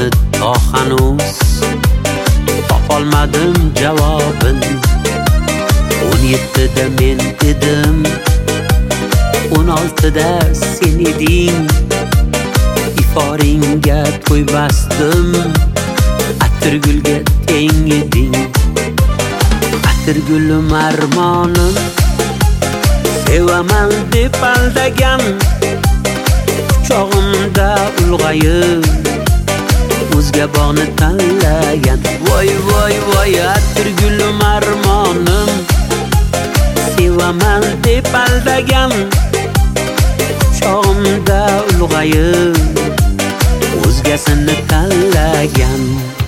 to hanuz topolmadim javobin. 17da men edim, 16da sen eding. Iforingga to'y basdim, atirgulga teng eding. Atirgulim armonim, sevaman deb aldagan. Quchog'imda ulg'ayib, o'zga bog'ni tanlagan. Voy voy voy, atirgulim armonim, sevaman deb aldagan. Quchog'imda ulg'ayib, o'zgasini tanlagan.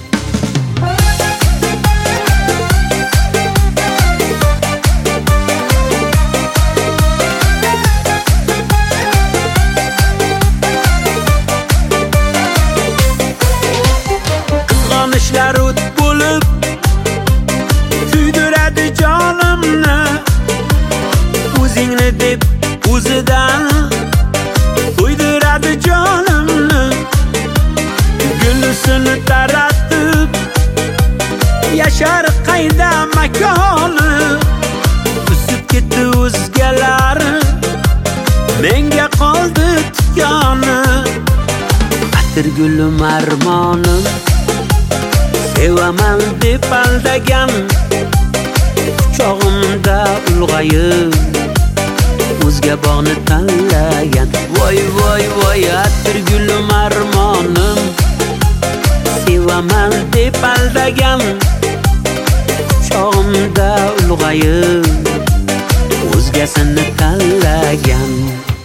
Qizg'onishlar o't bo'lib kuydiradi jonimni. O'zingni deb o'zidan to'ydiradi jonimni. Gulisini taratib yashar qayda makoni. O'sib ketdi o'zgalar, menga qoldi tikoni. Atirgulim armonim, sevaman deb aldagan. Quchog'imda ulg'ayib, o'zga bog'ni tanlagan. Voy voy voy, atirgulim armonim, sevaman deb aldagan. Quchog'imda ulg'ayib, o'zgasini tanlagan.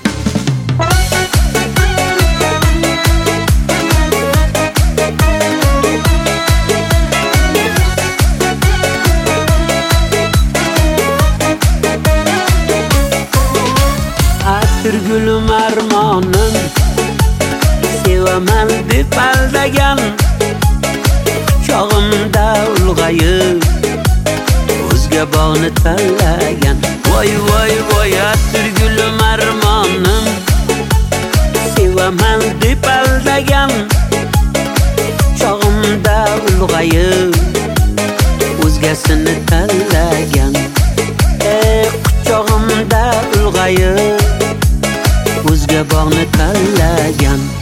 Atirgulim armonim, sevaman deb aldagan. Quchog'imda ulg'ayib, o'zga bog'ni tanlagan. Voy voy voy, atirgulim armonim, sevaman deb aldagan. Quchog'imda ulg'ayib, o'zgasini tanlagan. Quchog'imda ulg'ayib, o'zga bog'ni tanlagan.